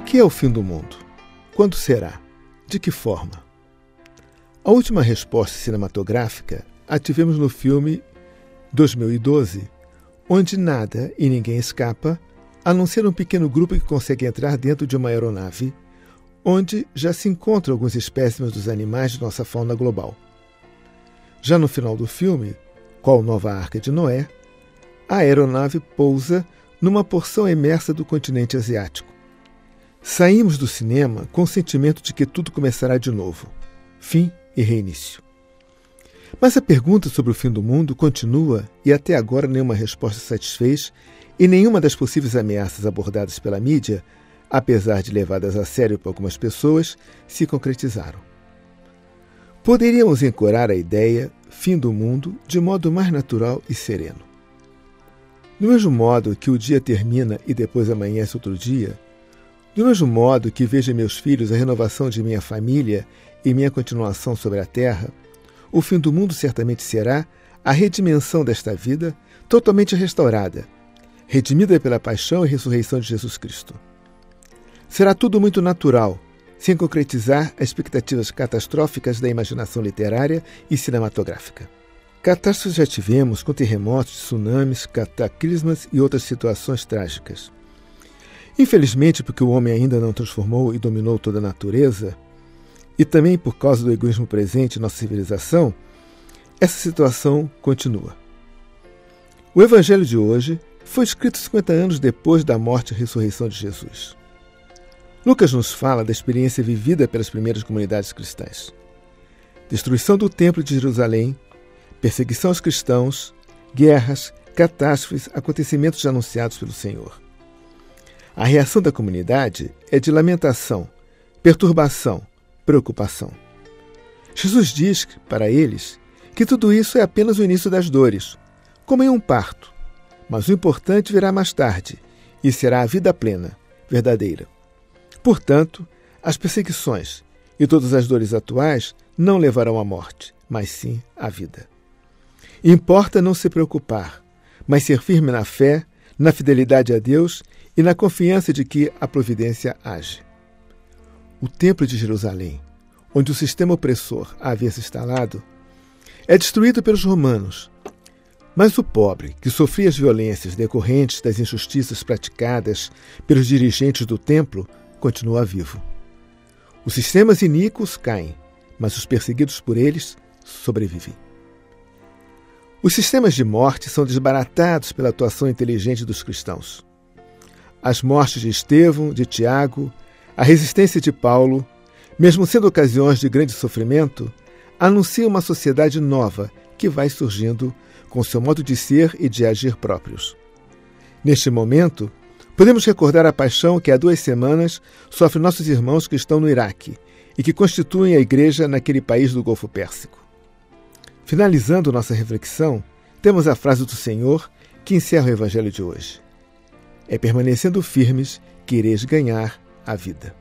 que é o fim do mundo? Quando será? De que forma? A última resposta cinematográfica a tivemos no filme 2012, onde nada e ninguém escapa, a não ser um pequeno grupo que consegue entrar dentro de uma aeronave, onde já se encontram alguns espécimes dos animais de nossa fauna global. Já no final do filme, qual nova Arca de Noé, a aeronave pousa numa porção imersa do continente asiático. Saímos do cinema com o sentimento de que tudo começará de novo. Fim e reinício. Mas a pergunta sobre o fim do mundo continua e até agora nenhuma resposta satisfez e nenhuma das possíveis ameaças abordadas pela mídia, apesar de levadas a sério por algumas pessoas, se concretizaram. Poderíamos encorar a ideia fim do mundo de modo mais natural e sereno. Do mesmo modo que o dia termina e depois amanhece outro dia, do mesmo modo que vejo em meus filhos a renovação de minha família e minha continuação sobre a terra, o fim do mundo certamente será a redimensão desta vida totalmente restaurada, redimida pela paixão e ressurreição de Jesus Cristo. Será tudo muito natural, sem concretizar as expectativas catastróficas da imaginação literária e cinematográfica. Catástrofes já tivemos com terremotos, tsunamis, cataclismas e outras situações trágicas. Infelizmente, porque o homem ainda não transformou e dominou toda a natureza, e também por causa do egoísmo presente em nossa civilização, essa situação continua. O Evangelho de hoje foi escrito 50 anos depois da morte e ressurreição de Jesus. Lucas nos fala da experiência vivida pelas primeiras comunidades cristãs. Destruição do Templo de Jerusalém, perseguição aos cristãos, guerras, catástrofes, acontecimentos anunciados pelo Senhor. A reação da comunidade é de lamentação, perturbação, preocupação. Jesus diz, para eles, que tudo isso é apenas o início das dores, como em um parto, mas o importante virá mais tarde, e será a vida plena, verdadeira. Portanto, as perseguições e todas as dores atuais não levarão à morte, mas sim à vida. Importa não se preocupar, mas ser firme na fé, na fidelidade a Deus e na confiança de que a providência age. O Templo de Jerusalém, onde o sistema opressor havia se instalado, é destruído pelos romanos, mas o pobre, que sofria as violências decorrentes das injustiças praticadas pelos dirigentes do templo, continua vivo. Os sistemas iníquos caem, mas os perseguidos por eles sobrevivem. Os sistemas de morte são desbaratados pela atuação inteligente dos cristãos. As mortes de Estevão, de Tiago, a resistência de Paulo, mesmo sendo ocasiões de grande sofrimento, anunciam uma sociedade nova que vai surgindo com seu modo de ser e de agir próprios. Neste momento, podemos recordar a paixão que há 2 semanas sofrem nossos irmãos que estão no Iraque e que constituem a igreja naquele país do Golfo Pérsico. Finalizando nossa reflexão, temos a frase do Senhor que encerra o Evangelho de hoje. É permanecendo firmes que ireis ganhar a vida.